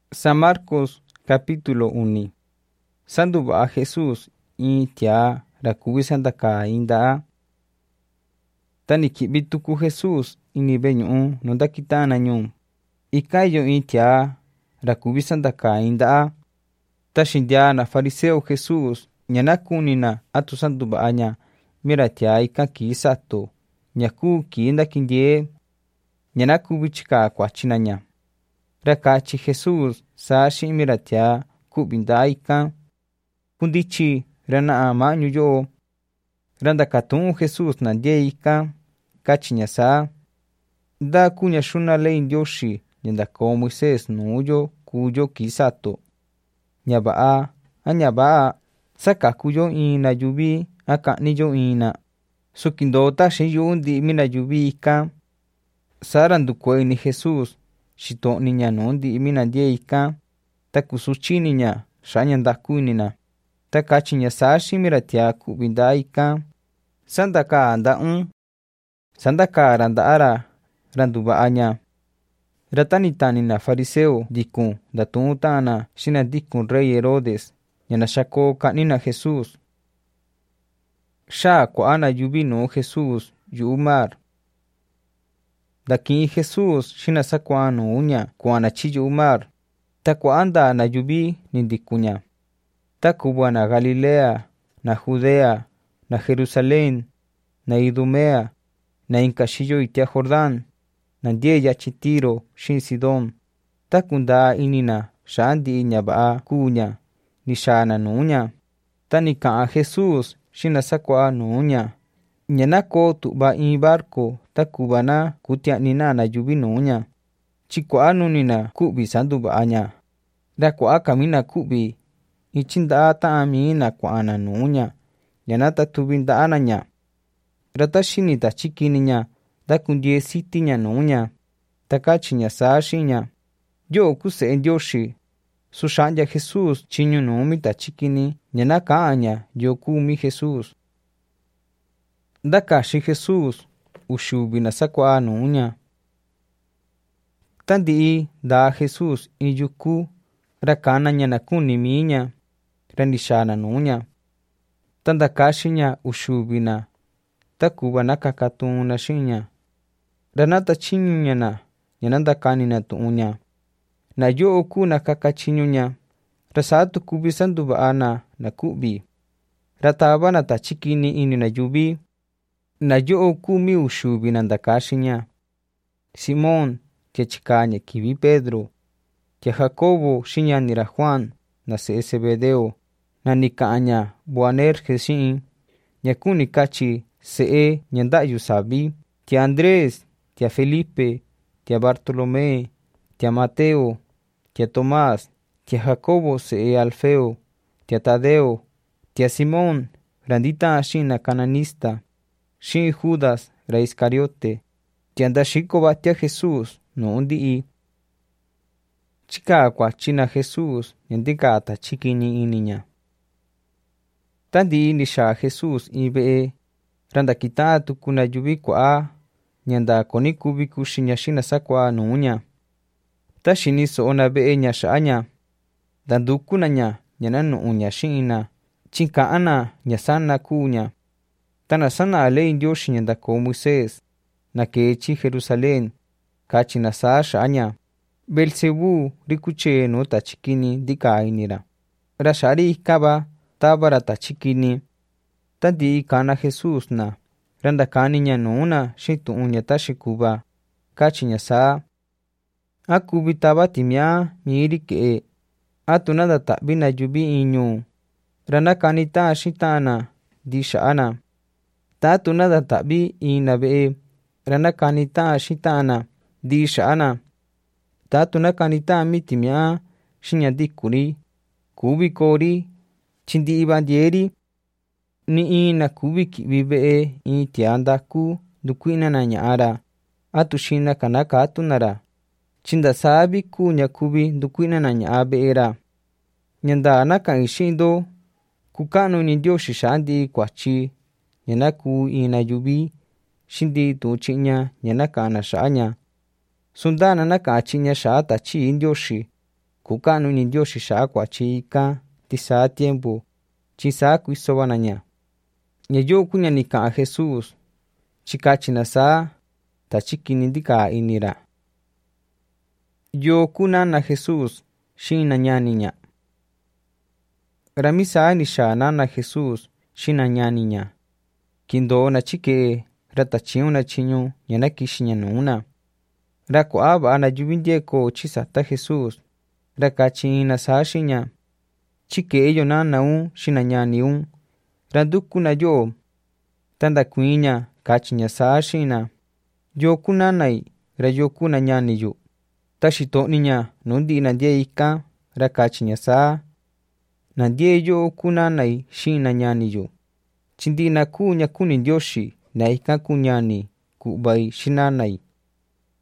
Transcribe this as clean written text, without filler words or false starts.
San Marcos capítulo 1. Sanduva'a Jesús in tia ra kuvi sandaka inda'a. Tani ki'vi tuku Jesús ini ve'e ñu'u nu ndakita'na ñuu. Ika iyo in tia ra kuvi sandaka inda'a. Ta xindia na fariseo Jesús ña nakunina atu sanduva'aña mira tia ika kii satu ña kuu kii ndakindie ña nakuvi chika kuachinaña. Ra kachi Jesús saa xi'in mira tia ku'vi nda'a ika. Kundichi ra na'a ma'ñu yo'o. Ra ndakatu'un Jesús na ndie ika, kachiña saa: ¿Nda kuña xuna ley Ndioxi ña ndakoo Moisés nu'uyo kuuyo kii satu? Ña va'a a ña va'a sakakuyo in na yuvi a ka'niyo ina? Sukindoo taxin yu'u ndi'i mi na yuvi ika. Saa ra ndukue'e-ni Jesús xito'niña nuu ndi'i mi na ndie ika, ta kusuchiniña xa'a ña ndaku inina. Ta kachiña saa xi'in mira tia ku'vi nda'a ika: Sandaka nda'un. Sandaka ra nda'a ra nduva'aña. Ra tani tanina fariseo ndikun ndatu'un ta'ana xi nandikun rey Herodes ña naxakoo ka'nina Jesús. Xaa kua'a na yuvi nuu Jesús yu'u mar. Ndaki'in Jesús xi nasakuaa nuuña kua'ana chi yu'u mar, ta kua'a ndaa na yuvi ni ndikuña. Ta kuva na Galilea, na Judea, na Jerusalén, na Idumea, na inka xiyo itia Jordán, na ndie yachi Tiro xi'in Sidón. Ta kundaa inina xa'a ndi'i ña va'a kuuña ni xaana nuuña. Ta ni ka'an Jesús xi nasakuaa nuuña ña nakoo tu'va in barco ta kuva na kutia'nina na yuvi nuuña, chi kua'a nunina ku'vi sanduva'aña. Ra kua'a kamina ku'vi ichi nda'a ta'an miina kua'ana nuuña ña natatuvi nda'anaña. Ra ta xini tachi kiniña nda kundie sitiña nuuña, ta kachiña saa xi'inña: Yo'o kuu Se'e Ndioxi. Su xa'ndia Jesús chiñu nuu mi tachi kini ña naka'anña yo kuu mi Jesús. Ndakaxi Jesús uxuvi nasakuaa nuuña. Ta ndi'i ndaa Jesús in yuku, ra kanaña na kuni miiña, ra ni xaana nuuña. Ta ndakaxiña uxuvina, ta kuva nakakatuunna xi'inña. Ra natachiñuñana ña nandakanina tu'unña. Na yo'o kuu nakakachiñuña, ra saa tu kuvi sanduva'ana na ku'vi. Ra tavana tachi kini ini na yuvi. Na yo'o kuu mi uxuvi na ndakaxiña: Simón, tia chikaaña kivi Pedro, tia Jacobo xi ñanira Juan, na se'e Zebedeo, na ni ka'anña Boanerges xi'in, ña kuni kachi se'e ña nda'yu savi, tia Andrés, tia Felipe, tia Bartolomé, tia Mateo, tia Tomás, tia Jacobo se'e Alfeo, tia Tadeo, tia Simón ra ndita'a xi'in na kananista, xi'in Judas ra Iscariote, tia ndaxiko va'a Jesús nuu ndi'i. Chikaa kuachina Jesús ña ndikaa tachi kini iniña. Ta ndi'i ni xaa Jesús in ve'e, ra ndakita'a tuku na yuvi kua'a ña ndako ni kuvi kuxiña xi nasakuaa nuuña. Ta xini so'o na ve'eña xa'aña, ndandukunaña ña nanu'uña xi'inna, chi ka'anna ña sana kuuña. Ta nasana'a ley Ndioxi ña ndakoo Moisés na kee chi Jerusalén, kachina saa xa'aña: Beelzebú ri kuchee nuu tachi kini ndikaa inira. Ra xa'a ri ikava tava ra tachi kini. Ta ndi'i kana Jesús na, ra ndakaniña nuuna xi'in tu'un ña taxi kuva, kachiña saa: ¿A kuvi tava timi'a mii ri ke'e? ¿Atu nandata'vi na yuvi in ñuu, ra nakani ta'a xi'in ta'ana ndi xa'ana? Ta atu nandata'vi in na ve'e, ra nakani ta'a xi'in ta'ana ndi xa'ana? Ta atu nakani ta'a mi timi'a xi'in ña ndikuri, kuvi koo ri, chi ndi'i va ndiee ri. Ni in na kuvi ki'vi ve'e in tia ndaku ndukui'nana ña'a ra, atu xinaka nakatuna ra, chi ndasaa vi kuu ña kuvi ndukui'nana ña'a ve'e ra. Ña ndaa naka'in xi'in ndo, kuka'nu-ni Ndioxi xa'a ndi'i kuachi ña nakuu in na yuvi xi'in ndi'i tu'un chi'ña ña naka'ana xa'aña. Sundana naka'an chi'ña xa'a tachi Ndioxi, Ku'kanu ini Ndioxi xa'a kuatyi ikan tisaa tiempu tyi saa kuiso va na ña. Ña yo kuu ña ni ka'an Jesús tyi katyi na saa ta tyikini ntikaa ini ra. Yoo kuu nana Jesús xiin na ñani ña. Ra mii saa ni xaa nana Jesús xiin na ñani ña quindoo na tyike'e ra tachiñu na tyiñu ña nakixi ña nuu na. Ra kua'a va'a na yuvi ndye'e koo ityi sata Jesús, ra katyi in na saa xi'in ña: ―Tyike'e yo nana un xiin na ñani un, ra nduku na yo'o. Ta ndakuiin ña katyi ña saa xi'in na: ―¿Yoo kuu nana‑i ra yoo kuu na ñani yu? Ta xito'ni ña nuu ndi'i na ndye'e ikan, ra katyi ña saa: ―Na ndye'e yo'o kuu nana‑i xiin na ñani yu. Tyi ndi'i na kuu ña kuni Ndioxi na ikan kuu ñani ku'va‑i xi nana‑i.